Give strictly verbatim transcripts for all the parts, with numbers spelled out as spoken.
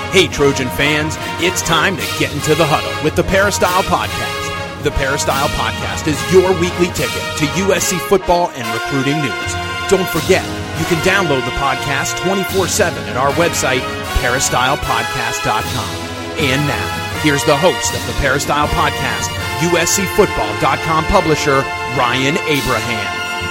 Hey, Trojan fans, it's time to get into the huddle with the Peristyle Podcast. The Peristyle Podcast is your weekly ticket to U S C football and recruiting news. Don't forget, you can download the podcast twenty-four seven at our website, peristyle podcast dot com. And now, here's the host of the Peristyle Podcast, U S C football dot com publisher, Ryan Abraham.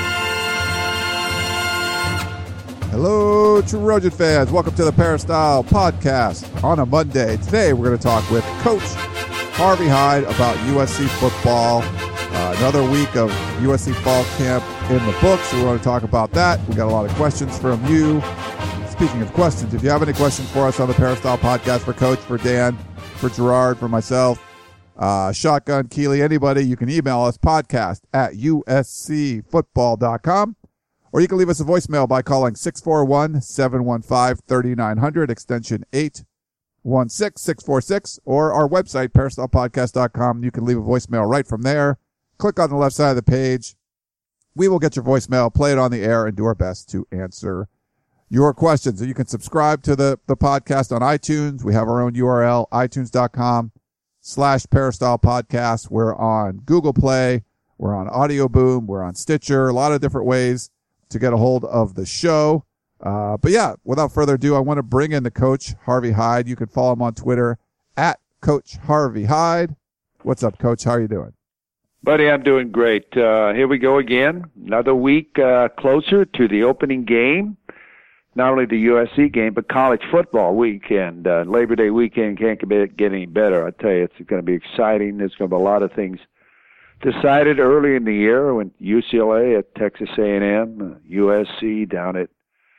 Hello, Trojan fans. Welcome to the Peristyle Podcast on a Monday. Today, we're going to talk with Coach Harvey Hyde about U S C football. Uh, another week of U S C fall camp in the books. We want to talk about that. We got a lot of questions from you. Speaking of questions, if you have any questions for us on the Peristyle Podcast, for Coach, for Dan, for Gerard, for myself, uh, Shotgun, Keeley, anybody, you can email us podcast at U S C football dot com. Or you can leave us a voicemail by calling six four one, seven one five, three nine zero zero, extension eight one six six four six, or our website, peristyle podcast dot com. You can leave a voicemail right from there. Click on the left side of the page. We will get your voicemail, play it on the air, and do our best to answer your questions. You can subscribe to the, the podcast on iTunes. We have our own U R L, itunes dot com slash Peristyle Podcast. We're on Google Play. We're on Audio Boom. We're on Stitcher. A lot of different ways to get a hold of the show. Uh, but yeah, without further ado, I want to bring in the Coach Harvey Hyde. You can follow him on Twitter at Coach Harvey Hyde. What's up, Coach? How are you doing? Buddy, I'm doing great. Uh, here we go again. Another week uh, closer to the opening game. Not only the U S C game, but college football weekend. Uh, Labor Day weekend can't get any better. I tell you, it's going to be exciting. There's going to be a lot of things decided early in the year when U C L A at Texas A and M, U S C down at,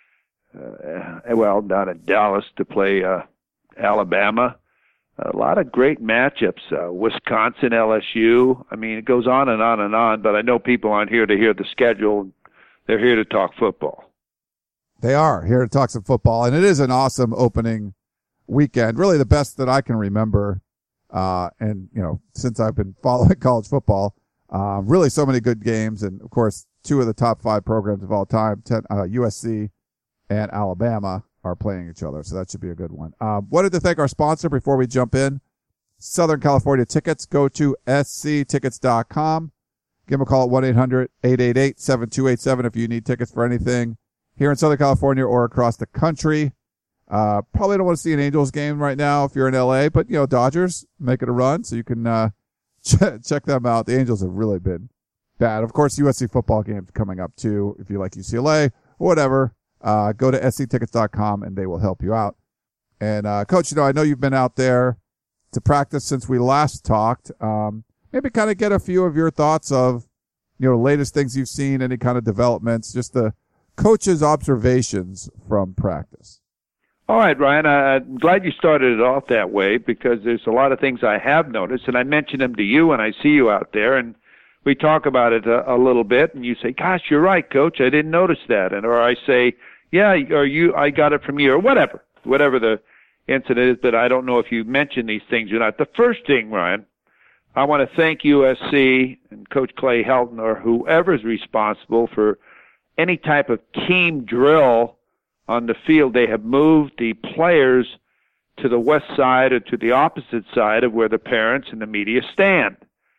uh, well, down at Dallas to play uh, Alabama. A lot of great matchups. Uh, Wisconsin, L S U. I mean, it goes on and on and on, but I know people aren't here to hear the schedule. They're here to talk football. They are here to talk some football, and it is an awesome opening weekend, really the best that I can remember. Uh, and, you know, since I've been following college football, uh, really so many good games. And of course, two of the top five programs of all time, ten, uh, U S C and Alabama are playing each other. So that should be a good one. Um, wanted to thank our sponsor before we jump in. Southern California Tickets. Go to S C tickets dot com. Give them a call at one eight hundred, eight eight eight, seven two eight seven if you need tickets for anything here in Southern California or across the country. Uh, probably don't want to see an Angels game right now if you're in L A, but, you know, Dodgers making a run, so you can, uh, ch- check them out. The Angels have really been bad. Of course, U S C football games coming up too. If you like U C L A or whatever, uh, go to S C tickets dot com and they will help you out. And, uh, Coach, you know, I know you've been out there to practice since we last talked. Um, maybe kind of get a few of your thoughts of, you know, latest things you've seen, any kind of developments, just the coach's observations from practice. All right, Ryan, I'm glad you started it off that way because there's a lot of things I have noticed, and I mention them to you when I see you out there, and we talk about it a, a little bit, and you say, gosh, you're right, Coach, I didn't notice that. And or I say, yeah, or you, I got it from you, or whatever, whatever the incident is, but I don't know if you mentioned these things or not. The first thing, Ryan, I want to thank U S C and Coach Clay Helton or whoever's responsible for any type of team drill on the field. They have moved the players to the west side or to the opposite side of where the parents and the media stand.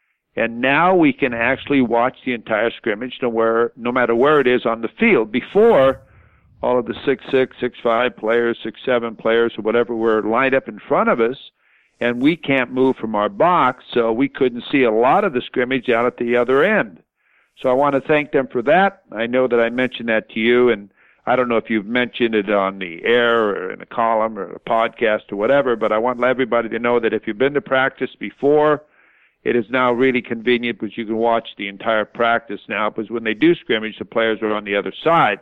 And now we can actually watch the entire scrimmage no, where, no matter where it is on the field. Before, all of the six six, six five players, six seven players, or whatever were lined up in front of us, and we can't move from our box, so we couldn't see a lot of the scrimmage out at the other end. So I want to thank them for that. I know that I mentioned that to you, and I don't know if you've mentioned it on the air or in a column or a podcast or whatever, but I want everybody to know that if you've been to practice before, it is now really convenient because you can watch the entire practice now because when they do scrimmage, the players are on the other side.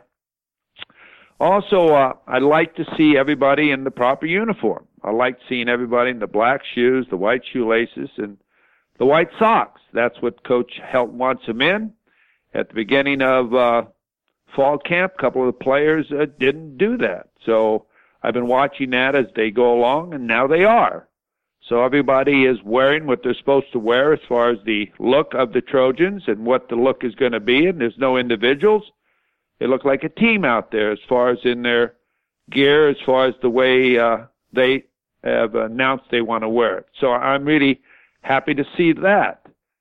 Also, uh, I like to see everybody in the proper uniform. I like seeing everybody in the black shoes, the white shoelaces, and the white socks. That's what Coach Helton wants them in. At the beginning of uh, fall camp, a couple of the players uh, didn't do that. So I've been watching that as they go along, and now they are. So everybody is wearing what they're supposed to wear as far as the look of the Trojans and what the look is going to be, and there's no individuals. They look like a team out there as far as in their gear, as far as the way uh, they have announced they want to wear it. So I'm really happy to see that.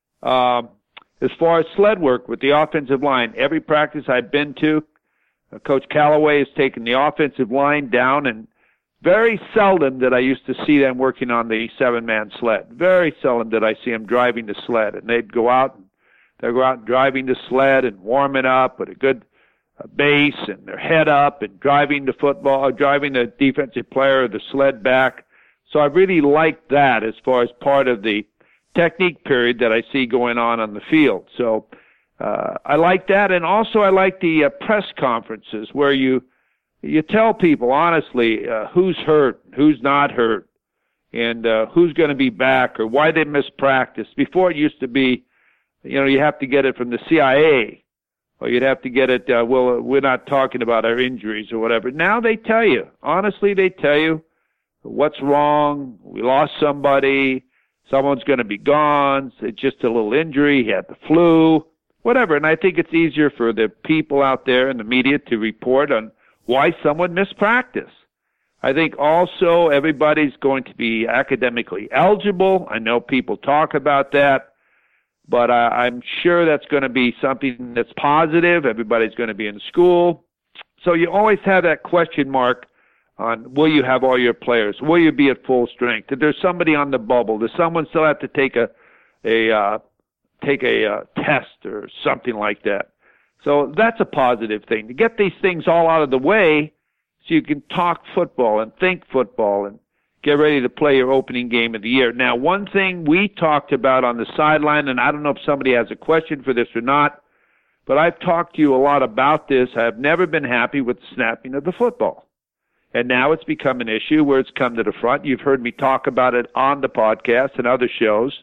Um, as far as sled work with the offensive line, every practice I've been to, uh, Coach Callaway has taken the offensive line down, and very seldom did I used to see them working on the seven-man sled. Very seldom did I see them driving the sled. And they'd go out and they'd go out and driving the sled and warm it up with a good uh, base and their head up and driving the football, driving the defensive player or the sled back. So I really liked that as far as part of the technique period that I see going on on the field. So uh, I like that. And also I like the uh, press conferences where you You tell people honestly uh, who's hurt, who's not hurt, and uh, who's going to be back or why they missed practice. Before it used to be, you know, you have to get it from the C I A, or you'd have to get it, uh, well, we're not talking about our injuries or whatever. Now they tell you. Honestly, they tell you what's wrong. We lost somebody. Someone's going to be gone. It's just a little injury. He had the flu, whatever. And I think it's easier for the people out there in the media to report on why someone missed practice. I think also everybody's going to be academically eligible. I know people talk about that, but uh, I'm sure that's going to be something that's positive. Everybody's going to be in school. So you always have that question mark on, will you have all your players? Will you be at full strength? If there's somebody on the bubble, does someone still have to take a, a uh, take a uh, test or something like that? So that's a positive thing, to get these things all out of the way so you can talk football and think football and get ready to play your opening game of the year. Now, one thing we talked about on the sideline, and I don't know if somebody has a question for this or not, but I've talked to you a lot about this. I've never been happy with the snapping of the football. And now it's become an issue where it's come to the front. You've heard me talk about it on the podcast and other shows.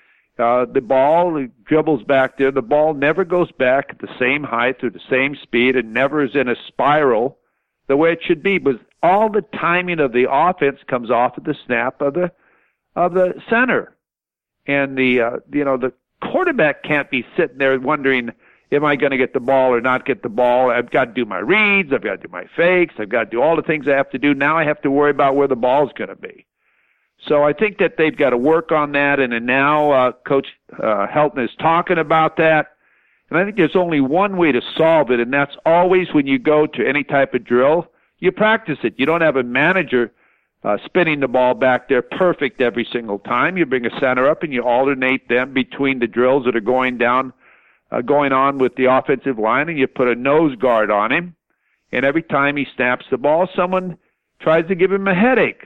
Uh, the ball dribbles back there. The ball never goes back at the same height or the same speed, and never is in a spiral the way it should be. But all the timing of the offense comes off at the snap of the of the center, and the uh, you know the quarterback can't be sitting there wondering, am I going to get the ball or not get the ball? I've got to do my reads. I've got to do my fakes. I've got to do all the things I have to do. Now I have to worry about where the ball's going to be. So I think that they've got to work on that, and, and now uh, Coach uh, Helton is talking about that. And I think there's only one way to solve it, and that's always when you go to any type of drill, you practice it. You don't have a manager uh, spinning the ball back there perfect every single time. You bring a center up and you alternate them between the drills that are going down, uh, going on with the offensive line, and you put a nose guard on him. And every time he snaps the ball, someone tries to give him a headache.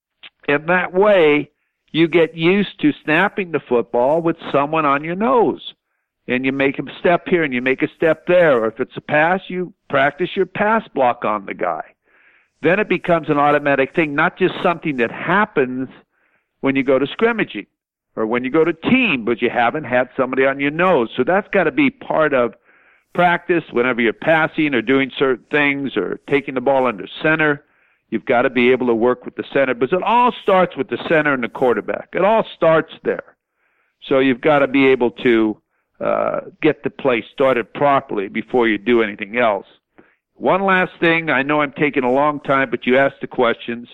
And that way, you get used to snapping the football with someone on your nose. And you make a step here and you make a step there. Or if it's a pass, you practice your pass block on the guy. Then it becomes an automatic thing, not just something that happens when you go to scrimmaging or when you go to team, but you haven't had somebody on your nose. So that's got to be part of practice whenever you're passing or doing certain things or taking the ball under center. You've got to be able to work with the center, because it all starts with the center and the quarterback. It all starts there. So you've got to be able to uh, get the play started properly before you do anything else. One last thing, I know I'm taking a long time, but you asked the questions,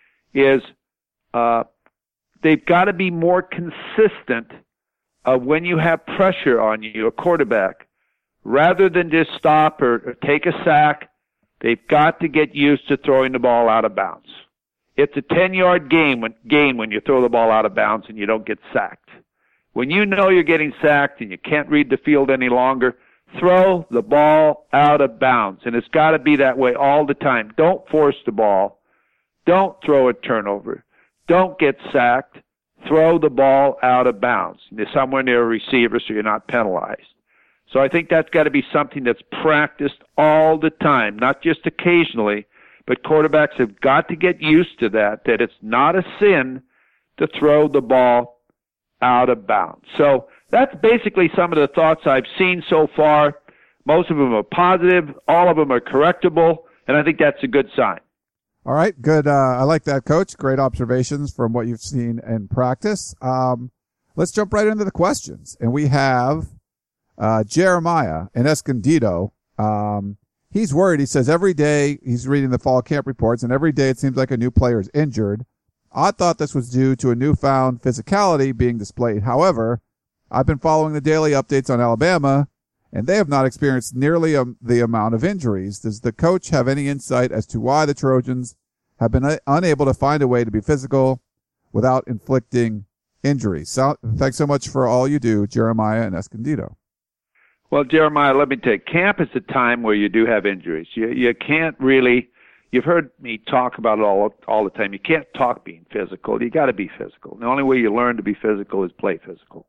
is uh, they've got to be more consistent of when you have pressure on you, a quarterback, rather than just stop or, or take a sack. They've got to get used to throwing the ball out of bounds. It's a ten-yard gain when, gain when you throw the ball out of bounds and you don't get sacked. When you know you're getting sacked and you can't read the field any longer, throw the ball out of bounds. And it's got to be that way all the time. Don't force the ball. Don't throw a turnover. Don't get sacked. Throw the ball out of bounds. You're somewhere near a receiver so you're not penalized. So I think that's got to be something that's practiced all the time, not just occasionally, but quarterbacks have got to get used to that, that it's not a sin to throw the ball out of bounds. So that's basically some of the thoughts I've seen so far. Most of them are positive. All of them are correctable, and I think that's a good sign. All right, good. Uh, I like that, Coach. Great observations from what you've seen in practice. Um, let's jump right into the questions. And we have Uh, Jeremiah in Escondido. Um, he's worried. He says every day he's reading the fall camp reports, and every day it seems like a new player is injured. I thought this was due to a newfound physicality being displayed. However, I've been following the daily updates on Alabama, and they have not experienced nearly um, the amount of injuries. Does the coach have any insight as to why the Trojans have been uh, unable to find a way to be physical without inflicting injuries? So, thanks so much for all you do, Jeremiah and Escondido. Well, Jeremiah, let me tell you, camp is a time where you do have injuries. You you can't really, you've heard me talk about it all all the time. You can't talk being physical. You got to be physical. The only way you learn to be physical is play physical.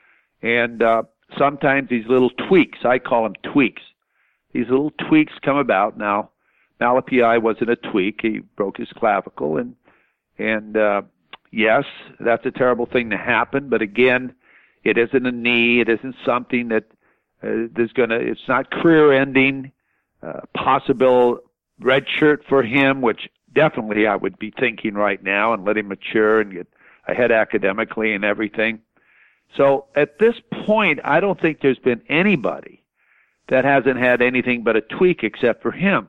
And uh, sometimes these little tweaks, I call them tweaks, these little tweaks come about. Now, Malachi wasn't a tweak. He broke his clavicle, and and uh, yes, that's a terrible thing to happen. But again, it isn't a knee. It isn't something that uh, there's gonna. It's not career-ending. Uh, possible red shirt for him, which definitely I would be thinking right now, and let him mature and get ahead academically and everything. So at this point, I don't think there's been anybody that hasn't had anything but a tweak except for him.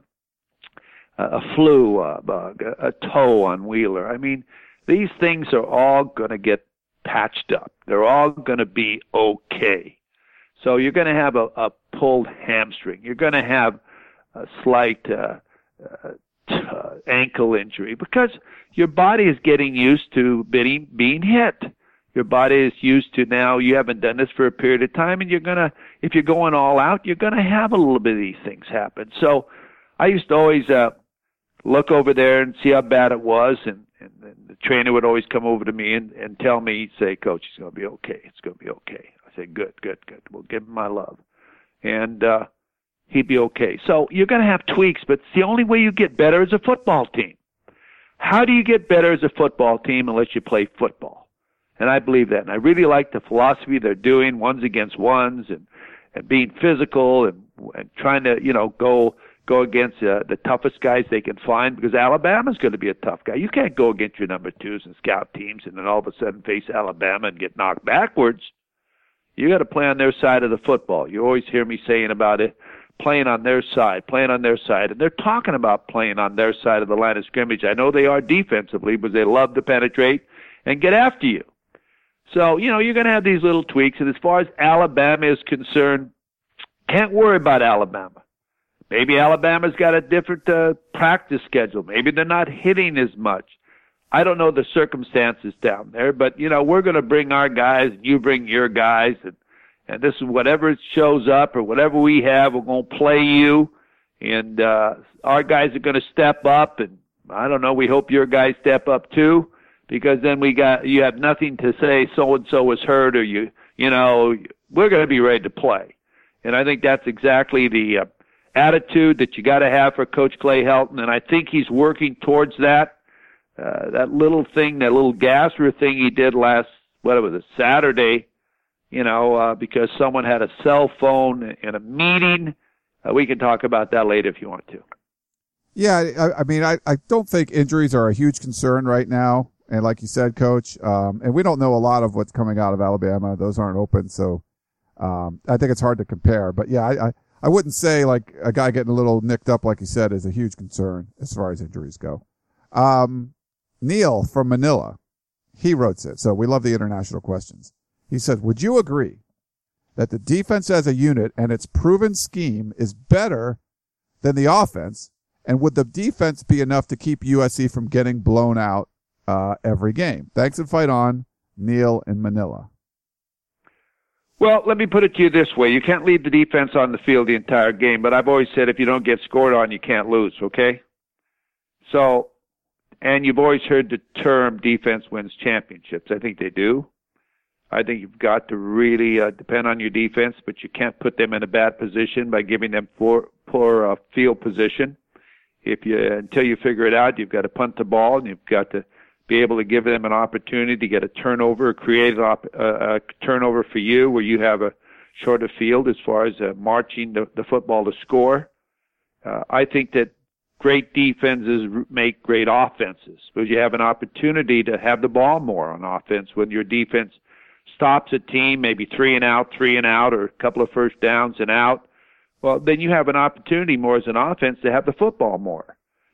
Uh, a flu uh, bug, a, a toe on Wheeler. I mean, these things are all going to get patched up. They're all going to be okay. So you're going to have a, a pulled hamstring. You're going to have a slight uh, uh, uh, ankle injury because your body is getting used to being, being hit. Your body is used to now, you haven't done this for a period of time, and you're going to, if you're going all out, you're going to have a little bit of these things happen. So I used to always uh, look over there and see how bad it was, and, and, and the trainer would always come over to me and, and tell me, he'd say, Coach, it's going to be okay. It's going to be okay. I say, good, good, good. We'll give him my love. And uh, he'd be okay. So you're going to have tweaks, but it's the only way you get better as a football team. How do you get better as a football team unless you play football? And I believe that. And I really like the philosophy they're doing, ones against ones, and, and being physical and, and trying to, you know, go go against uh, the toughest guys they can find, because Alabama's going to be a tough guy. You can't go against your number twos and scout teams and then all of a sudden face Alabama and get knocked backwards. You got to play on their side of the football. You always hear me saying about it, playing on their side, playing on their side. And they're talking about playing on their side of the line of scrimmage. I know they are defensively, but they love to penetrate and get after you. So, you know, you're going to have these little tweaks. And as far as Alabama is concerned, can't worry about Alabama. Maybe Alabama's got a different uh, practice schedule. Maybe they're not hitting as much. I don't know the circumstances down there, but, you know, we're going to bring our guys, and you bring your guys, and, and this is whatever shows up or whatever we have, we're going to play you. And uh, our guys are going to step up, and I don't know, we hope your guys step up too. Because then we got, you have nothing to say so-and-so was hurt, or you, you know, we're going to be ready to play. And I think that's exactly the uh, attitude that you got to have for Coach Clay Helton. And I think he's working towards that. Uh, that little thing, that little gasser thing he did last, what was it, Saturday, you know, uh, because someone had a cell phone in a meeting. Uh, we can talk about that later if you want to. Yeah, I, I mean, I, I don't think injuries are a huge concern right now. And like you said, Coach, um, and we don't know a lot of what's coming out of Alabama. Those aren't open, so um, I think it's hard to compare. But, yeah, I, I, I wouldn't say like a guy getting a little nicked up, like you said, is a huge concern as far as injuries go. Um, Neil from Manila, he wrote it. So we love the international questions. He said, would you agree that the defense as a unit and its proven scheme is better than the offense? And would the defense be enough to keep U S C from getting blown out Uh, every game? Thanks and fight on, Neil in Manila. Well, let me put it to you this way. You can't leave the defense on the field the entire game, but I've always said if you don't get scored on, you can't lose, okay? So, and you've always heard the term defense wins championships. I think they do. I think you've got to really uh, depend on your defense, but you can't put them in a bad position by giving them poor, poor uh, field position. If you, until you figure it out, you've got to punt the ball, and you've got to be able to give them an opportunity to get a turnover, create a, a, a turnover for you where you have a shorter field as far as uh, marching the, the football to score. Uh, I think that great defenses make great offenses because you have an opportunity to have the ball more on offense when your defense stops a team, maybe three and out, three and out, or a couple of first downs and out. Well, then you have an opportunity more as an offense to have the football more.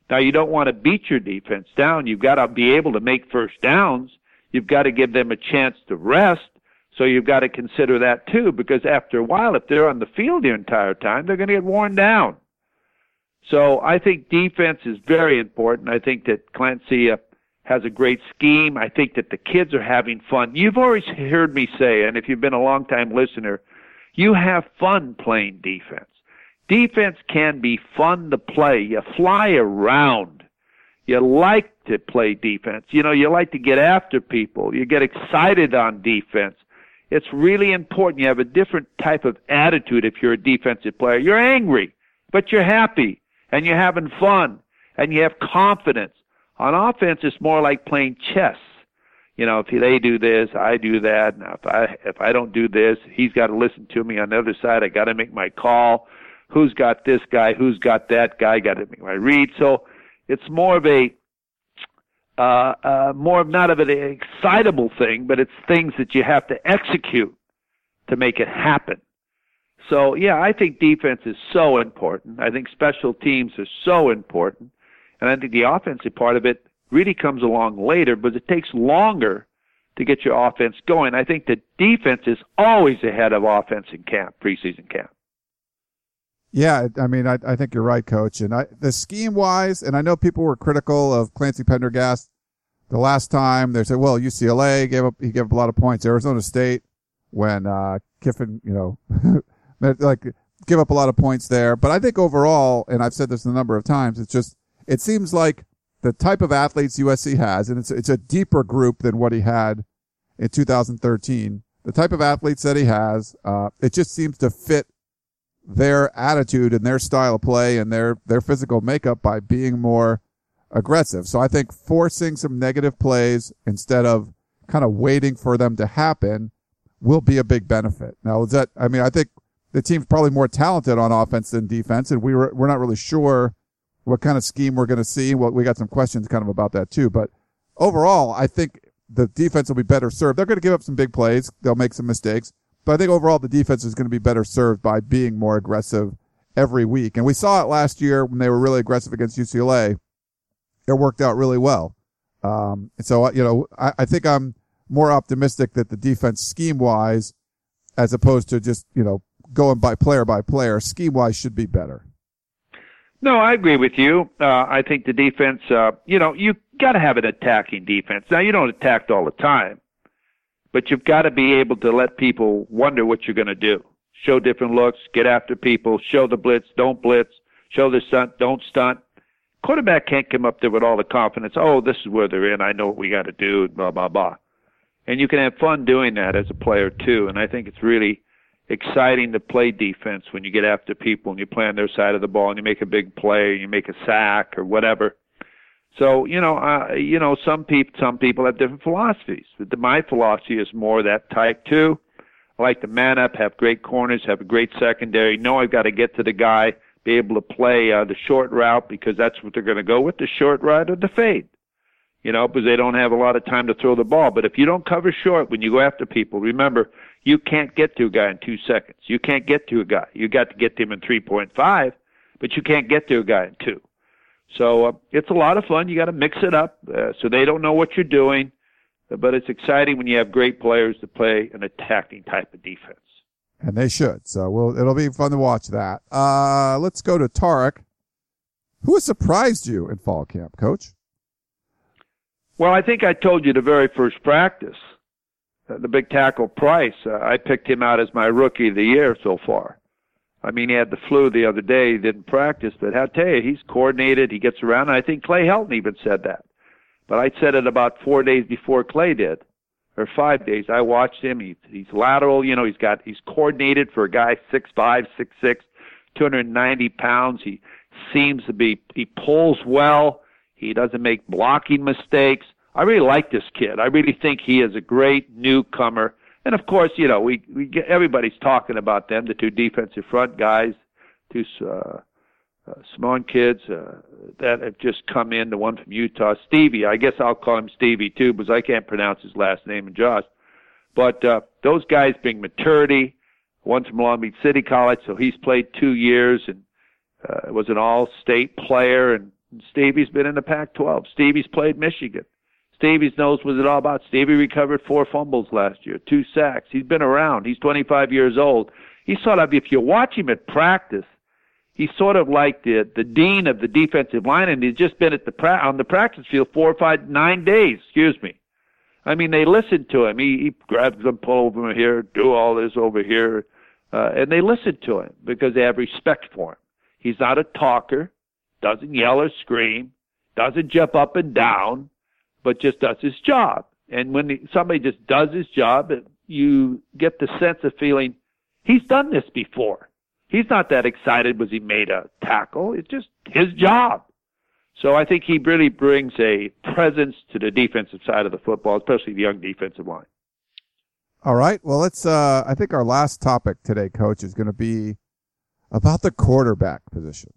Now, you don't want to beat your defense down. You've got to be able to make first downs. You've got to give them a chance to rest. So you've got to consider that too, because after a while, if they're on the field the entire time, they're going to get worn down. So I think defense is very important. I think that Clancy uh, has a great scheme. I think that the kids are having fun. You've always heard me say, and if you've been a long-time listener, you have fun playing defense. Defense can be fun to play. You fly around. You like to play defense. You know, you like to get after people. You get excited on defense. It's really important. You have a different type of attitude if you're a defensive player. You're angry, but you're happy, and you're having fun, and you have confidence. On offense, it's more like playing chess. You know, if they do this, I do that. Now, if I if I don't do this, he's got to listen to me on the other side. I got to make my call. Who's got this guy? Who's got that guy? Got to make my read. So it's more of a uh, uh, more of not of an excitable thing, but it's things that you have to execute to make it happen. So yeah, I think defense is so important. I think special teams are so important, and I think the offensive part of it really comes along later, but it takes longer to get your offense going. I think the defense is always ahead of offense in camp, preseason camp. Yeah, I mean, I, I think you're right, Coach. And I, the scheme-wise, and I know people were critical of Clancy Pendergast the last time. They said, well, U C L A gave up, he gave up a lot of points. Arizona State, when uh, Kiffin, you know, like give up a lot of points there. But I think overall, and I've said this a number of times, it's just, it seems like the type of athletes U S C has, and it's it's a deeper group than what he had in two thousand thirteen. The type of athletes that he has, uh, it just seems to fit their attitude and their style of play and their, their physical makeup by being more aggressive. So I think forcing some negative plays instead of kind of waiting for them to happen will be a big benefit. Now, is that, I mean, I think the team's probably more talented on offense than defense, and we were, we're not really sure what kind of scheme we're going to see. Well, we got some questions kind of about that too, but overall, I think the defense will be better served. They're going to give up some big plays. They'll make some mistakes. But I think overall the defense is going to be better served by being more aggressive every week. And we saw it last year when they were really aggressive against U C L A. It worked out really well. Um, and so, you know, I, I think I'm more optimistic that the defense scheme-wise, as opposed to just, you know, going by player by player, scheme-wise should be better. No, I agree with you. Uh, I think the defense, uh, you know, you got to have an attacking defense. Now, you don't attack all the time, but you've got to be able to let people wonder what you're going to do. Show different looks, get after people, show the blitz, don't blitz, show the stunt, don't stunt. Quarterback can't come up there with all the confidence, oh, this is where they're in, I know what we got to do, blah, blah, blah. And you can have fun doing that as a player, too, and I think it's really exciting to play defense when you get after people and you play on their side of the ball and you make a big play, you make a sack or whatever. So, you know, uh, you know, some people, some people have different philosophies. But my philosophy is more that type too. I like to man up, have great corners, have a great secondary. Know I've got to get to the guy, be able to play uh, the short route because that's what they're going to go with, the short route or the fade. You know, because they don't have a lot of time to throw the ball. But if you don't cover short when you go after people, remember, you can't get to a guy in two seconds. You can't get to a guy. You got to get to him in three point five, but you can't get to a guy in two. So uh, it's a lot of fun. You got to mix it up uh, so they don't know what you're doing. But it's exciting when you have great players to play an attacking type of defense. And they should. So we'll, it'll be fun to watch that. Uh, let's go to Tarek. Who has surprised you in fall camp, Coach? Well, I think I told you the very first practice, uh, the big tackle Price. Uh, I picked him out as my rookie of the year so far. I mean, he had the flu the other day. He didn't practice, but I'll tell you, he's coordinated. He gets around. And I think Clay Helton even said that. But I said it about four days before Clay did, or five days. I watched him. He, he's lateral. You know, he's got he's coordinated for a guy six five, six six, two hundred ninety pounds. He seems to be he pulls well. He doesn't make blocking mistakes. I really like this kid. I really think he is a great newcomer. And of course, you know, we, we get, everybody's talking about them, the two defensive front guys, two uh, uh, Simone kids uh, that have just come in, the one from Utah, Stevie. I guess I'll call him Stevie too, because I can't pronounce his last name, and Josh. But uh, those guys bring maturity. One's from Long Beach City College, so he's played two years and uh, was an all-state player and Stevie's been in the Pac twelve. Stevie's played Michigan. Stevie knows what it's all about. Stevie recovered four fumbles last year, two sacks. He's been around. He's twenty-five years old. He's sort of, if you watch him at practice, he's sort of like the the dean of the defensive line, and he's just been at the pra- on the practice field four or five, nine days. Excuse me. I mean, they listen to him. He, he grabs them, pull over here, do all this over here, uh, and they listen to him because they have respect for him. He's not a talker, doesn't yell or scream, doesn't jump up and down, but just does his job. And when he, somebody just does his job, you get the sense of feeling he's done this before. He's not that excited was he made a tackle. It's just his job. So I think he really brings a presence to the defensive side of the football, especially the young defensive line. All right. Well, let's, uh, I think our last topic today, Coach, is going to be about the quarterback position.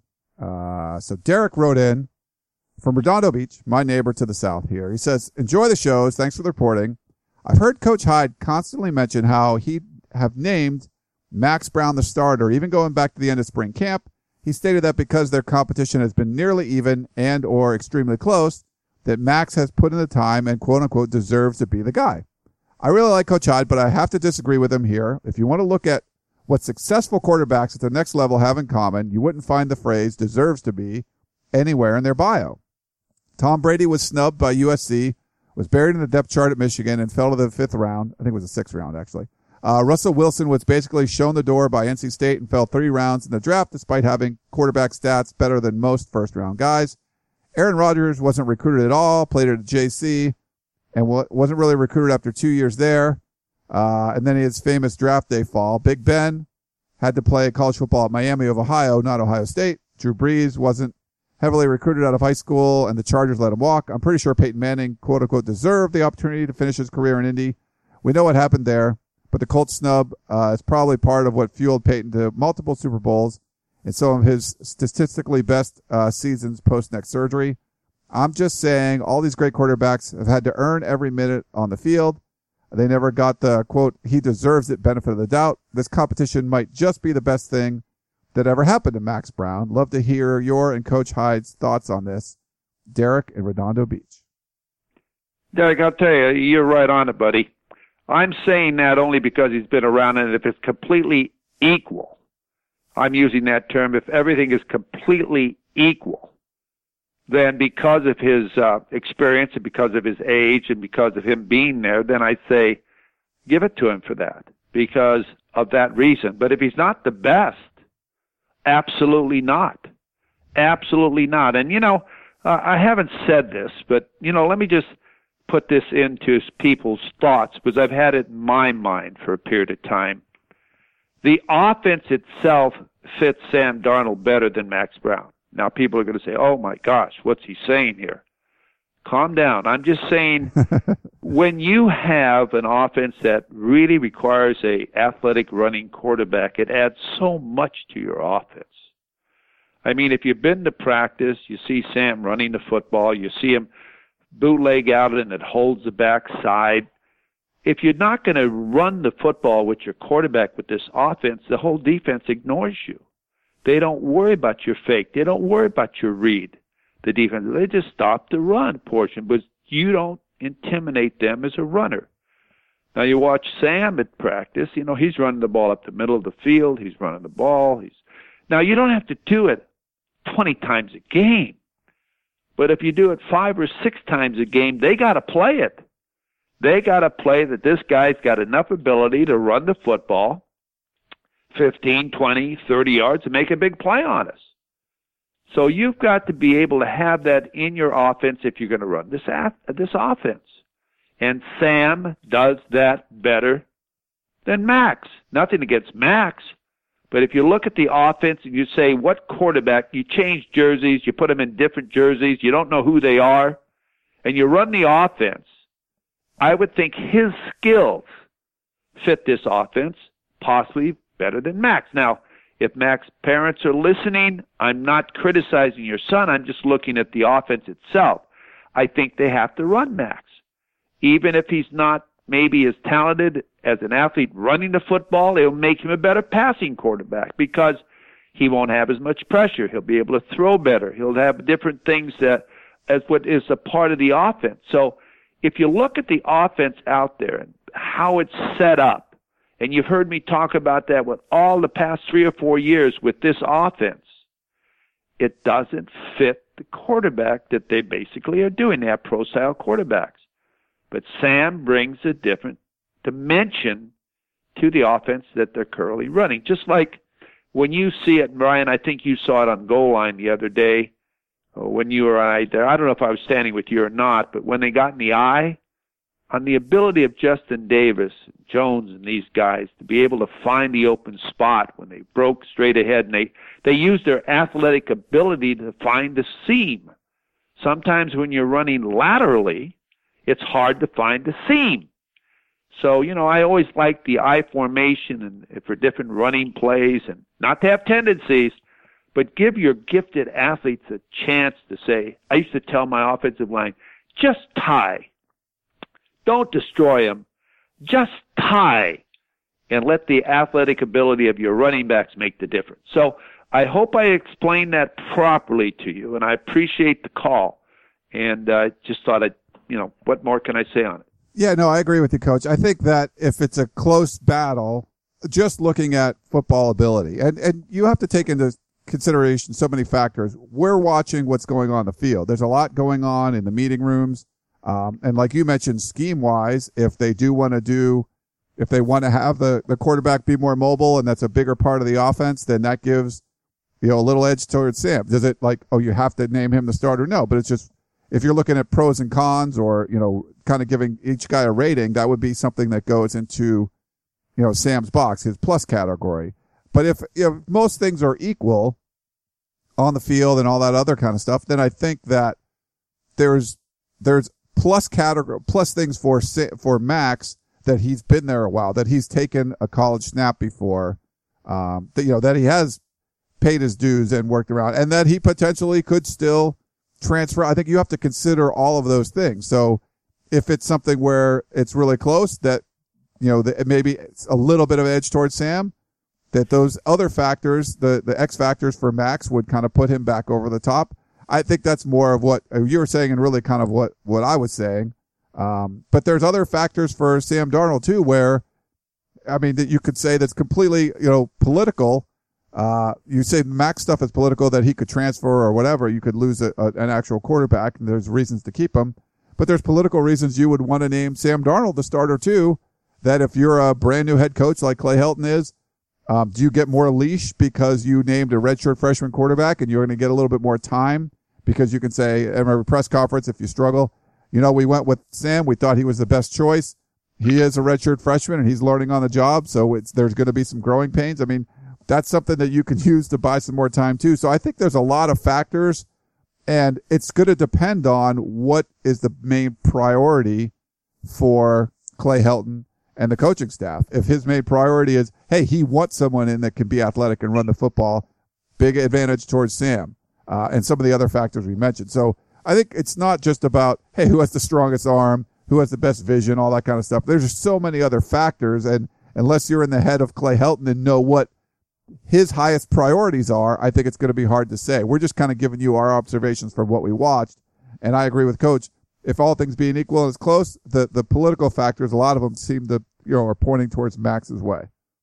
Uh, so Derek wrote in from Redondo Beach, my neighbor to the south here. He says, enjoy the shows. Thanks for the reporting. I've heard Coach Hyde constantly mention how he'd have named Max Brown the starter, even going back to the end of spring camp. He stated that because their competition has been nearly even and or extremely close, that Max has put in the time and quote-unquote deserves to be the guy. I really like Coach Hyde, but I have to disagree with him here. If you want to look at what successful quarterbacks at the next level have in common, you wouldn't find the phrase deserves to be anywhere in their bio. Tom Brady was snubbed by U S C, was buried in the depth chart at Michigan, and fell to the fifth round. I think it was the sixth round, actually. Uh, Russell Wilson was basically shown the door by N C State and fell three rounds in the draft despite having quarterback stats better than most first-round guys. Aaron Rodgers wasn't recruited at all, played at J C, and w- wasn't really recruited after two years there. Uh, and then he had his famous draft day fall. Big Ben had to play college football at Miami of Ohio, not Ohio State. Drew Brees wasn't heavily recruited out of high school, and the Chargers let him walk. I'm pretty sure Peyton Manning, quote-unquote, deserved the opportunity to finish his career in Indy. We know what happened there. But the Colts snub uh, is probably part of what fueled Peyton to multiple Super Bowls and some of his statistically best uh, seasons post-neck surgery. I'm just saying all these great quarterbacks have had to earn every minute on the field. They never got the, quote, he deserves it benefit of the doubt. This competition might just be the best thing that ever happened to Max Brown. Love to hear your and Coach Hyde's thoughts on this. Derek in Redondo Beach. Derek, I'll tell you, you're right on it, buddy. I'm saying that only because he's been around, and if it's completely equal, I'm using that term, if everything is completely equal, then because of his uh, experience and because of his age and because of him being there, then I say give it to him for that, because of that reason. But if he's not the best, absolutely not. Absolutely not. And, you know, uh, I haven't said this, but, you know, let me just put this into people's thoughts, because I've had it in my mind for a period of time. The offense itself fits Sam Darnold better than Max Brown. Now people are going to say, oh my gosh, what's he saying here? Calm down. I'm just saying when you have an offense that really requires a athletic running quarterback, it adds so much to your offense. I mean, if you've been to practice, you see Sam running the football, you see him bootleg out and it holds the backside. If you're not going to run the football with your quarterback with this offense, the whole defense ignores you. They don't worry about your fake. They don't worry about your read, the defense. They just stop the run portion, but you don't intimidate them as a runner. Now you watch Sam at practice, you know, he's running the ball up the middle of the field. He's running the ball. He's Now you don't have to do it twenty times a game. But if you do it five or six times a game, they got to play it. They got to play that this guy's got enough ability to run the football fifteen, twenty, thirty yards and make a big play on us. So you've got to be able to have that in your offense if you're going to run this this offense. And Sam does that better than Max. Nothing against Max. But if you look at the offense and you say, what quarterback, you change jerseys, you put them in different jerseys, you don't know who they are, and you run the offense, I would think his skills fit this offense possibly better than Max. Now, if Max's parents are listening, I'm not criticizing your son. I'm just looking at the offense itself. I think they have to run Max. Even if he's not maybe as talented as an athlete running the football, it'll make him a better passing quarterback because he won't have as much pressure. He'll be able to throw better. He'll have different things that as what is a part of the offense. So if you look at the offense out there and how it's set up, and you've heard me talk about that with all the past three or four years with this offense, it doesn't fit the quarterback that they basically are doing. They have pro-style quarterbacks. But Sam brings a different dimension to the offense that they're currently running. Just like when you see it, Brian, I think you saw it on goal line the other day when you were right there. I don't know if I was standing with you or not, but when they got in the eye, on the ability of Justin Davis, Jones, and these guys to be able to find the open spot when they broke straight ahead, and they, they used their athletic ability to find the seam. Sometimes when you're running laterally, it's hard to find the seam. So, you know, I always like the I formation and for different running plays, and not to have tendencies, but give your gifted athletes a chance to say, I used to tell my offensive line, just tie. Don't destroy them. Just tie and let the athletic ability of your running backs make the difference. So I hope I explained that properly to you, and I appreciate the call. And uh, just thought I'd, you know, what more can I say on it? Yeah, no, I agree with you, Coach. I think that if it's a close battle, just looking at football ability, and, and you have to take into consideration so many factors. We're watching what's going on in the field. There's a lot going on in the meeting rooms. Um, and like you mentioned, scheme-wise, if they do want to do, if they want to have the, the quarterback be more mobile and that's a bigger part of the offense, then that gives, you know, a little edge towards Sam. Does it like, oh, you have to name him the starter? No, but it's just, if you're looking at pros and cons or, you know, kind of giving each guy a rating, that would be something that goes into, you know, Sam's box, his plus category. But if, if most things are equal on the field and all that other kind of stuff, then I think that there's, there's, plus category, plus things for for Max that he's been there a while, that he's taken a college snap before, um, that you know that he has paid his dues and worked around, and that he potentially could still transfer. I think you have to consider all of those things. So if it's something where it's really close, that you know that maybe it's a little bit of edge towards Sam, that those other factors, the the X factors for Max, would kind of put him back over the top. I think that's more of what you were saying and really kind of what, what I was saying. Um, but there's other factors for Sam Darnold too, where, I mean, that you could say that's completely, you know, political. Uh, you say Max stuff is political, that he could transfer or whatever. You could lose a, a, an actual quarterback and there's reasons to keep him. But there's political reasons you would want to name Sam Darnold the starter too, that if you're a brand new head coach like Clay Helton is, um, do you get more leash because you named a redshirt freshman quarterback and you're going to get a little bit more time? Because you can say, at a press conference, if you struggle, you know, we went with Sam. We thought he was the best choice. He is a redshirt freshman, and he's learning on the job, so it's there's going to be some growing pains. I mean, that's something that you can use to buy some more time, too. So I think there's a lot of factors, and it's going to depend on what is the main priority for Clay Helton and the coaching staff. If his main priority is, hey, he wants someone in that can be athletic and run the football, big advantage towards Sam. Uh, and some of the other factors we mentioned. So I think it's not just about, hey, who has the strongest arm, who has the best vision, all that kind of stuff. There's just so many other factors. And unless you're in the head of Clay Helton and know what his highest priorities are, I think it's going to be hard to say. We're just kind of giving you our observations from what we watched. And I agree with Coach. If all things being equal and it's close, the, the political factors, a lot of them seem to, you know, are pointing towards Max's way.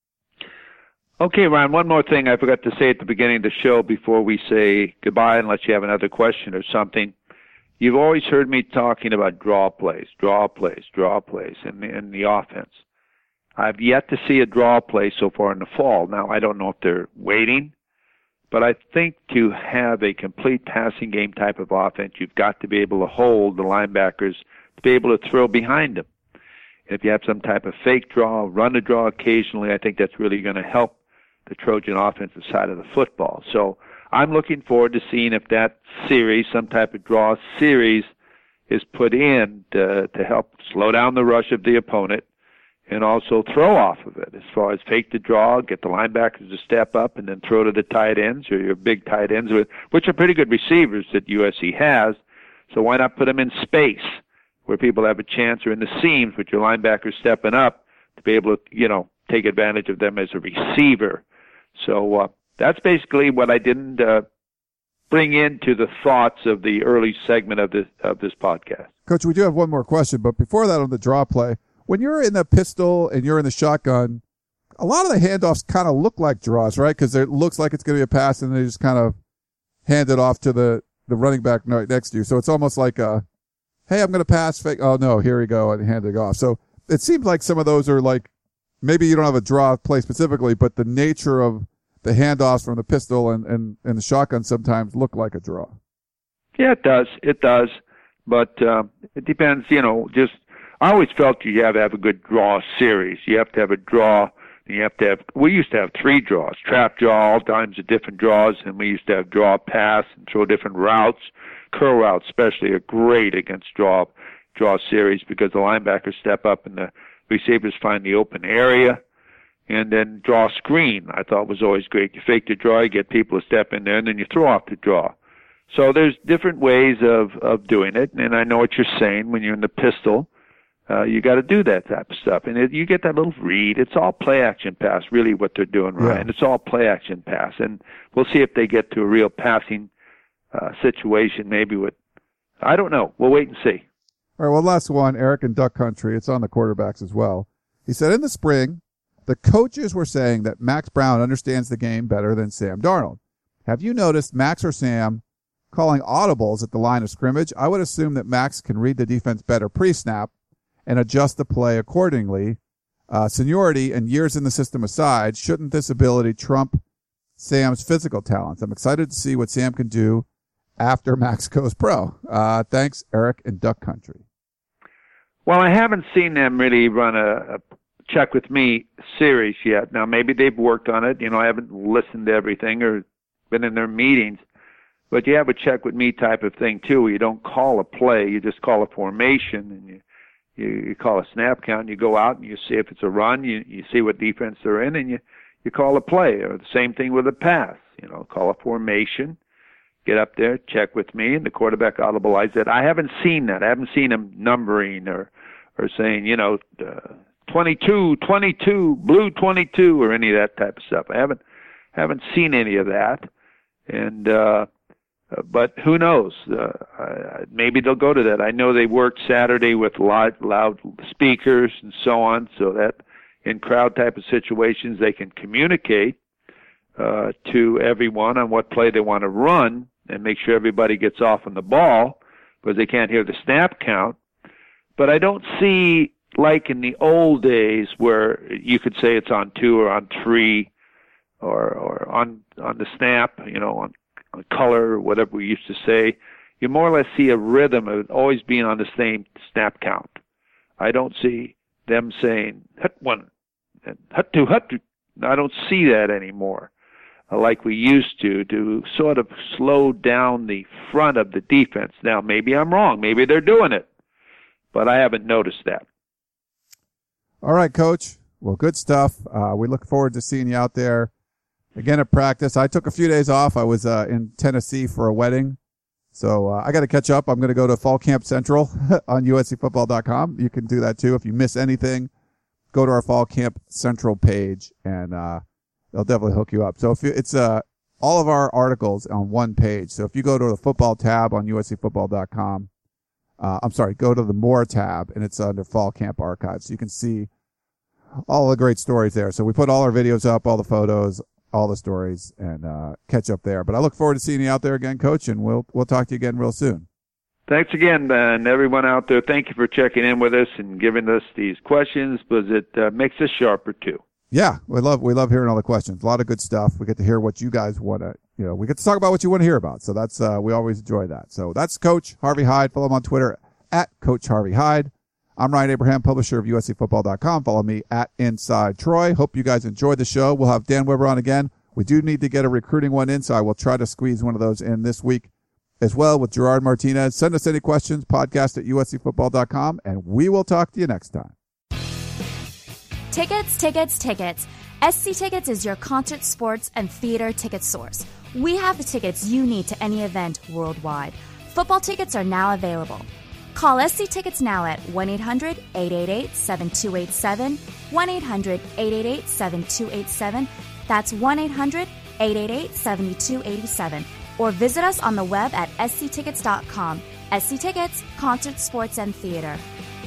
Okay, Ryan, one more thing I forgot to say at the beginning of the show before we say goodbye, unless you have another question or something. You've always heard me talking about draw plays, draw plays, draw plays in the, in the offense. I've yet to see a draw play so far in the fall. Now, I don't know if they're waiting, but I think to have a complete passing game type of offense, you've got to be able to hold the linebackers to be able to throw behind them. If you have some type of fake draw, run a draw occasionally, I think that's really going to help the Trojan offensive side of the football. So I'm looking forward to seeing if that series, some type of draw series, is put in to, to help slow down the rush of the opponent and also throw off of it as far as fake the draw, get the linebackers to step up, and then throw to the tight ends or your big tight ends, which are pretty good receivers that U S C has. So why not put them in space where people have a chance, or in the seams with your linebackers stepping up to be able to, you know, take advantage of them as a receiver. So uh, that's basically what I didn't uh, bring into the thoughts of the early segment of this of this podcast. Coach, we do have one more question, but before that, on the draw play, when you're in the pistol and you're in the shotgun, a lot of the handoffs kind of look like draws, right? Because it looks like it's going to be a pass, and they just kind of hand it off to the, the running back right next to you. So it's almost like a, hey, I'm going to pass, fake. Oh, no, here we go, and hand it off. So it seems like some of those are like, maybe you don't have a draw play specifically, but the nature of the handoffs from the pistol and, and, and the shotgun sometimes look like a draw. Yeah, it does. It does. But uh, it depends, you know, just I always felt you have to have a good draw series. You have to have a draw. You have to have, we used to have three draws, trap draw, all times of different draws, and we used to have draw pass and throw different routes. Curl routes especially are great against draw draw series because the linebackers step up and the receivers find the open area. And then draw screen, I thought was always great. You fake the draw, you get people to step in there, and then you throw off the draw. So there's different ways of, of doing it, and I know what you're saying when you're in the pistol. Uh, you got to do that type of stuff. And it, you get that little read. It's all play-action pass, really, what they're doing, Ryan. Yeah. It's all play-action pass. And we'll see if they get to a real passing uh, situation, maybe with, I don't know. We'll wait and see. All right, well, last one, Eric in Duck Country. It's on the quarterbacks as well. He said, in the spring, the coaches were saying that Max Brown understands the game better than Sam Darnold. Have you noticed Max or Sam calling audibles at the line of scrimmage? I would assume that Max can read the defense better pre-snap and adjust the play accordingly. Uh, seniority and years in the system aside, shouldn't this ability trump Sam's physical talents? I'm excited to see what Sam can do after Max goes pro. Uh, thanks, Eric in Duck Country. Well, I haven't seen them really run a, a check with me series yet. Now, maybe they've worked on it. You know, I haven't listened to everything or been in their meetings. But you have a check with me type of thing, too, where you don't call a play. You just call a formation, and you You, you call a snap count, and you go out and you see if it's a run, you, you see what defense they're in, and you, you call a play. Or the same thing with a pass. You know, call a formation, get up there, check with me, and the quarterback audibilizes it. I haven't seen that. I haven't seen him numbering or, or saying, you know, uh, twenty-two, twenty-two, blue twenty-two, or any of that type of stuff. I haven't haven't seen any of that. And uh Uh, but who knows? Uh, uh, maybe they'll go to that. I know they worked Saturday with loud, loud speakers and so on, so that in crowd type of situations they can communicate uh, to everyone on what play they want to run and make sure everybody gets off on the ball because they can't hear the snap count. But I don't see, like in the old days, where you could say it's on two or on three or, or on, on the snap, you know, on color or whatever we used to say, you more or less see a rhythm of always being on the same snap count. I don't see them saying hut one and hut two, hut two. I don't see that anymore uh, like we used to, to sort of slow down the front of the defense. Now, maybe I'm wrong. Maybe they're doing it, but I haven't noticed that. All right, Coach. Well, good stuff. Uh, we look forward to seeing you out there again at practice. I took a few days off. I was uh, in Tennessee for a wedding. So uh, I got to catch up. I'm going to go to Fall Camp Central on U S C football dot com. You can do that too. If you miss anything, go to our Fall Camp Central page, and uh, they'll definitely hook you up. So if you, it's uh, all of our articles on one page. So if you go to the football tab on U S C football dot com, uh, I'm sorry, go to the More tab, and it's under Fall Camp Archives. So you can see all the great stories there. So we put all our videos up, all the photos, all the stories, and uh, catch up there. But I look forward to seeing you out there again, Coach, and we'll we'll talk to you again real soon. Thanks again, and everyone out there. Thank you for checking in with us and giving us these questions, because it uh, makes us sharper too. Yeah, we love we love hearing all the questions. A lot of good stuff. We get to hear what you guys want to, you know, we get to talk about what you want to hear about. So that's uh, we always enjoy that. So that's Coach Harvey Hyde. Follow him on Twitter at Coach Harvey Hyde. I'm Ryan Abraham, publisher of U S C football dot com. Follow me at Inside Troy. Hope you guys enjoyed the show. We'll have Dan Weber on again. We do need to get a recruiting one in, so I will try to squeeze one of those in this week as well with Gerard Martinez. Send us any questions, podcast at U S C football dot com, and we will talk to you next time. Tickets, tickets, tickets. S C Tickets is your concert, sports, and theater ticket source. We have the tickets you need to any event worldwide. Football tickets are now available. Call S C Tickets now at one eight hundred eight eight eight seven two eight seven, one eight hundred eight eight eight seven two eight seven. That's one eight hundred eight eight eight, seven two eight seven or visit us on the web at s c tickets dot com. S C Tickets, concert, sports, and theater.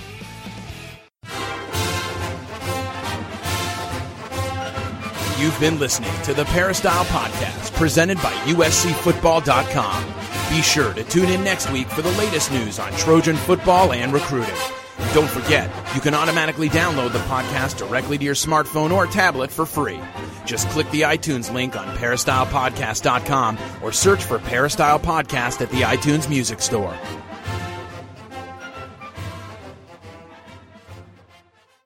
You've been listening to the Peristyle Podcast, presented by U S C football dot com. Be sure to tune in next week for the latest news on Trojan football and recruiting. And don't forget, you can automatically download the podcast directly to your smartphone or tablet for free. Just click the iTunes link on peristyle podcast dot com or search for Peristyle Podcast at the iTunes Music Store.